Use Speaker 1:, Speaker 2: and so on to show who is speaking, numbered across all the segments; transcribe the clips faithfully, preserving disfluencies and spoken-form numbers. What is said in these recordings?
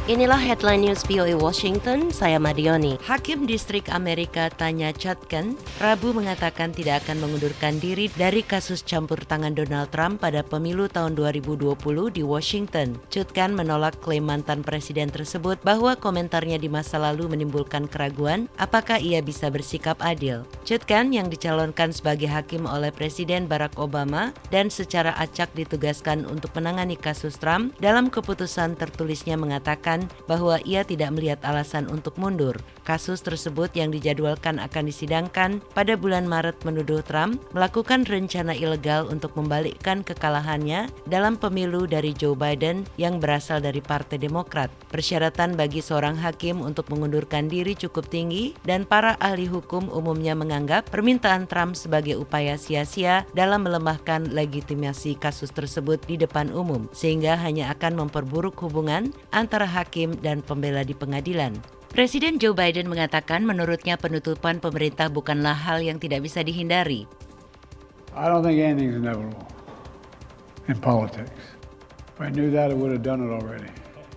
Speaker 1: Inilah headline news V O A Washington, saya Madioni. Hakim Distrik Amerika Tanya Chutkan Rabu mengatakan tidak akan mengundurkan diri dari kasus campur tangan Donald Trump pada pemilu tahun dua ribu dua puluh di Washington. Chutkan menolak klaim mantan presiden tersebut bahwa komentarnya di masa lalu menimbulkan keraguan apakah ia bisa bersikap adil. Chutkan yang dicalonkan sebagai hakim oleh Presiden Barack Obama dan secara acak ditugaskan untuk menangani kasus Trump, dalam keputusan tertulisnya mengatakan bahwa ia tidak melihat alasan untuk mundur. Kasus tersebut yang dijadwalkan akan disidangkan pada bulan Maret menuduh Trump melakukan rencana ilegal untuk membalikkan kekalahannya dalam pemilu dari Joe Biden yang berasal dari Partai Demokrat. Persyaratan bagi seorang hakim untuk mengundurkan diri cukup tinggi dan para ahli hukum umumnya menganggap permintaan Trump sebagai upaya sia-sia dalam melemahkan legitimasi kasus tersebut di depan umum, sehingga hanya akan memperburuk hubungan antara hakim hakim dan pembela di pengadilan. Presiden Joe Biden mengatakan menurutnya penutupan pemerintah bukanlah hal yang tidak bisa dihindari.
Speaker 2: I don't think anything's inevitable in politics. If I knew that, I would have done it already.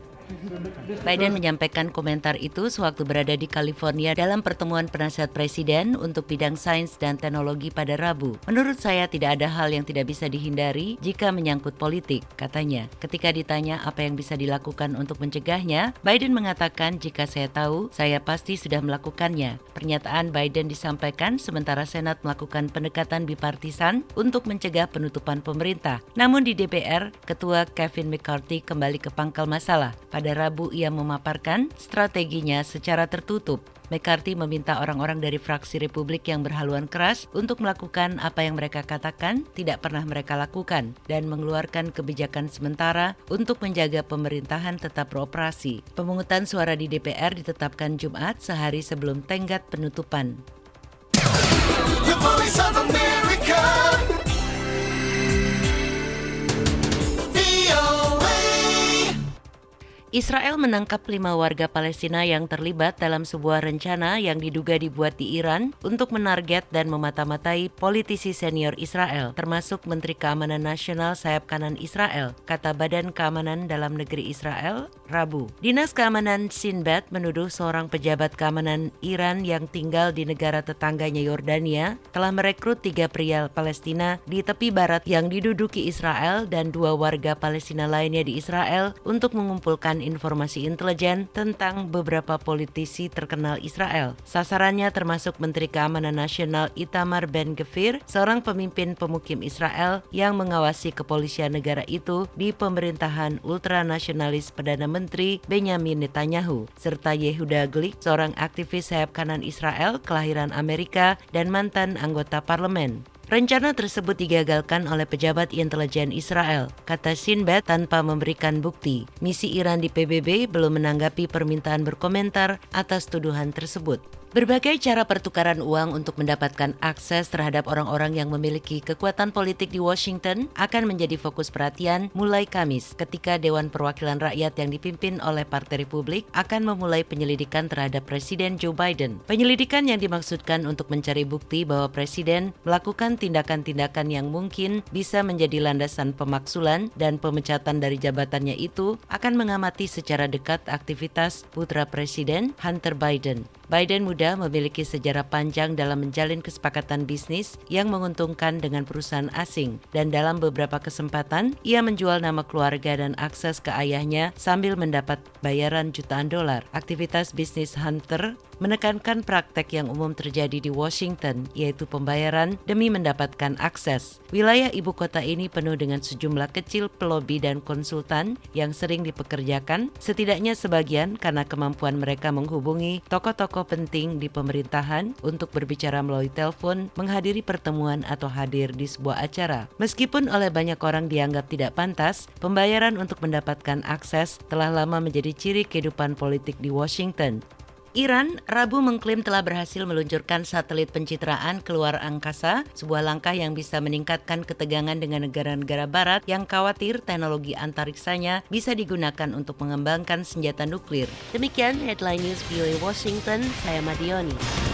Speaker 1: Biden menyampaikan komentar itu sewaktu berada di California dalam pertemuan penasihat presiden untuk bidang sains dan teknologi pada Rabu. Menurut saya tidak ada hal yang tidak bisa dihindari jika menyangkut politik, katanya. Ketika ditanya apa yang bisa dilakukan untuk mencegahnya, Biden mengatakan jika saya tahu, saya pasti sudah melakukannya. Pernyataan Biden disampaikan sementara Senat melakukan pendekatan bipartisan untuk mencegah penutupan pemerintah. Namun di D P R, Ketua Kevin McCarthy kembali ke pangkal masalah. Pada Rabu ia memaparkan strateginya secara tertutup. McCarthy meminta orang-orang dari fraksi Republik yang berhaluan keras untuk melakukan apa yang mereka katakan tidak pernah mereka lakukan dan mengeluarkan kebijakan sementara untuk menjaga pemerintahan tetap beroperasi. Pemungutan suara di D P R ditetapkan Jumat sehari sebelum tenggat penutupan.
Speaker 3: The Voice of America.
Speaker 1: Israel menangkap lima warga Palestina yang terlibat dalam sebuah rencana yang diduga dibuat di Iran untuk menarget dan memata-matai politisi senior Israel, termasuk Menteri Keamanan Nasional sayap kanan Israel, kata Badan Keamanan Dalam Negeri Israel, Rabu. Dinas Keamanan Shin Bet menuduh seorang pejabat keamanan Iran yang tinggal di negara tetangganya Yordania telah merekrut tiga pria Palestina di tepi barat yang diduduki Israel dan dua warga Palestina lainnya di Israel untuk mengumpulkan informasi intelijen tentang beberapa politisi terkenal Israel. Sasarannya termasuk Menteri Keamanan Nasional Itamar Ben-Gvir, seorang pemimpin pemukim Israel yang mengawasi kepolisian negara itu di pemerintahan ultranasionalis Perdana Menteri Benjamin Netanyahu, serta Yehuda Glick, seorang aktivis sayap kanan Israel kelahiran Amerika dan mantan anggota parlemen. Rencana tersebut digagalkan oleh pejabat intelijen Israel, kata Shin Bet tanpa memberikan bukti. Misi Iran di P B B belum menanggapi permintaan berkomentar atas tuduhan tersebut. Berbagai cara pertukaran uang untuk mendapatkan akses terhadap orang-orang yang memiliki kekuatan politik di Washington akan menjadi fokus perhatian mulai Kamis ketika Dewan Perwakilan Rakyat yang dipimpin oleh Partai Republik akan memulai penyelidikan terhadap Presiden Joe Biden. Penyelidikan yang dimaksudkan untuk mencari bukti bahwa Presiden melakukan tindakan-tindakan yang mungkin bisa menjadi landasan pemaksulan dan pemecatan dari jabatannya itu akan mengamati secara dekat aktivitas putra Presiden Hunter Biden. Biden muda memiliki sejarah panjang dalam menjalin kesepakatan bisnis yang menguntungkan dengan perusahaan asing, dan dalam beberapa kesempatan ia menjual nama keluarga dan akses ke ayahnya sambil mendapat bayaran jutaan dolar. Aktivitas bisnis Hunter menekankan praktek yang umum terjadi di Washington, yaitu pembayaran demi mendapatkan akses. Wilayah ibu kota ini penuh dengan sejumlah kecil pelobi dan konsultan yang sering dipekerjakan, setidaknya sebagian karena kemampuan mereka menghubungi tokoh-tokoh penting di pemerintahan untuk berbicara melalui telepon, menghadiri pertemuan atau hadir di sebuah acara. Meskipun oleh banyak orang dianggap tidak pantas, pembayaran untuk mendapatkan akses telah lama menjadi ciri kehidupan politik di Washington. Iran Rabu mengklaim telah berhasil meluncurkan satelit pencitraan keluar angkasa, sebuah langkah yang bisa meningkatkan ketegangan dengan negara-negara barat yang khawatir teknologi antariksanya bisa digunakan untuk mengembangkan senjata nuklir. Demikian headline news V O A Washington, saya Madioni.